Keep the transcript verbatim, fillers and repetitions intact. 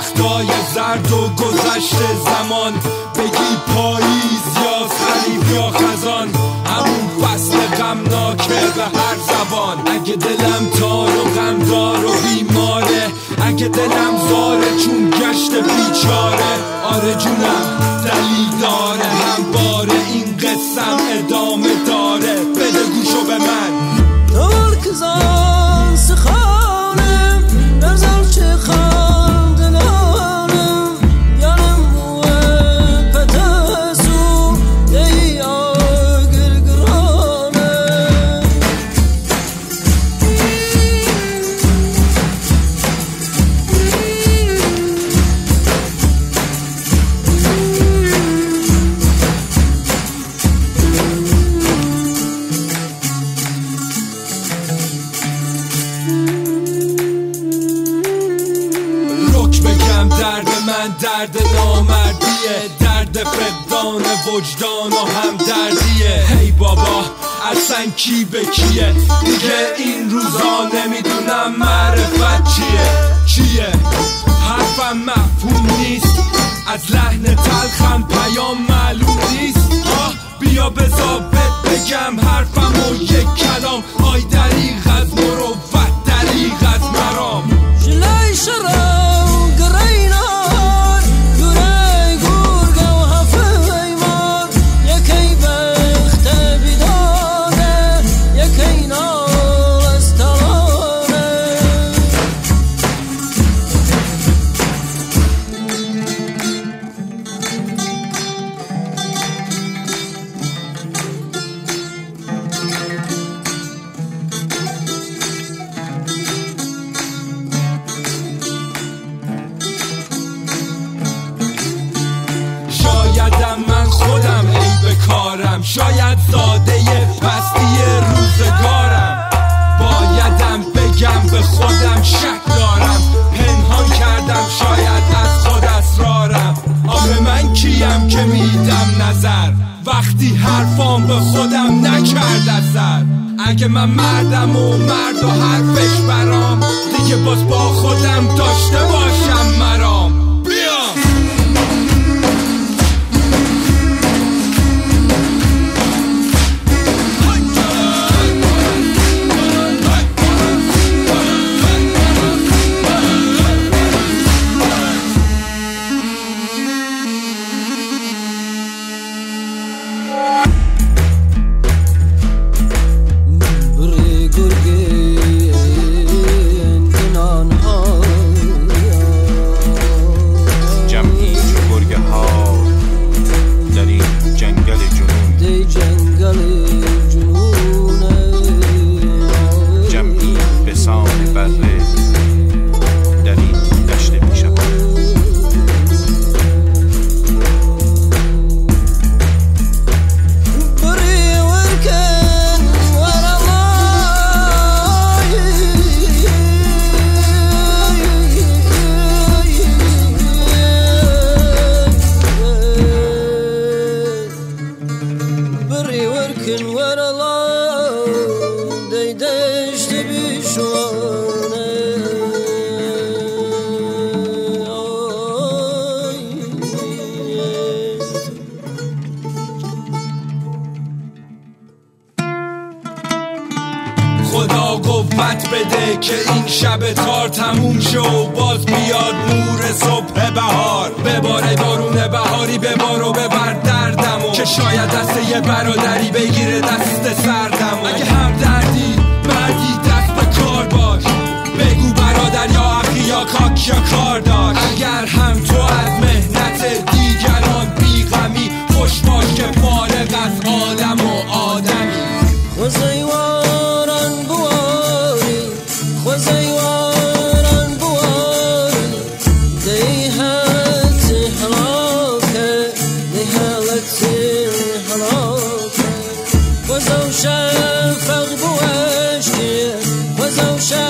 وقتای زرد و گذشت زمان، بگی پاییز یا خریف یا خزان، همون فصل غمناکه به هر زبان. اگه دلم تار و غمدار و بیماره، اگه دلم زاره چون گشت بیچاره، آره جونم دلیل داره، هم باره این قصم ادامه داره. بده گوشو به من Torkzan sıkhanım, Erzalçı kandılanım, Yanım müebbete su, Deyya gırgıranım. درد من درد نامردیه، درد فقدان وجدان و هم دردیه. هی بابا اصلا کی به کیه، دیگه این روزا نمیدونم معرفت چیه چیه. حرفم مفهوم نیست، از لحن تلخم پیام معلوم نیست. آه بیا بذار بهت بگم حرفم و یک کلام، آی دریغ از مروت دریغ از مرام. جلای شرم شایدم من خودم عیب کارم، شاید زاده پستی روزگارم. بایدم بگم به خودم شک دارم، پنهان کردم شاید از خود اسرارم. آخه من کیم که میدم نظر، وقتی حرفام به خودم نکرد اثر. اگه من مردم و مرد و حرفش برام، دیگه باز با خودم داشته باشم مرام. خدا قوت بده که این شب تار تموم شه و باز بیاد نور صبح بهار. بباره بارون بهاری ببار و ببر دردمو، که شاید دست یه برادری بگیره دست سردمو. اگه هم دردی مردی دست به کار باش، بگو برادر یا اخی یا کاک یا کار داشت. اگر هم تو از مهنت دیگران بیغمی، خوش باش که فارغ از عالم و آدمی. خوزیواران بواری خوزیواران بواری، دی حالت حلاکه دی حالت حلاکه. خوزو شفق بوشتی خوزو شفق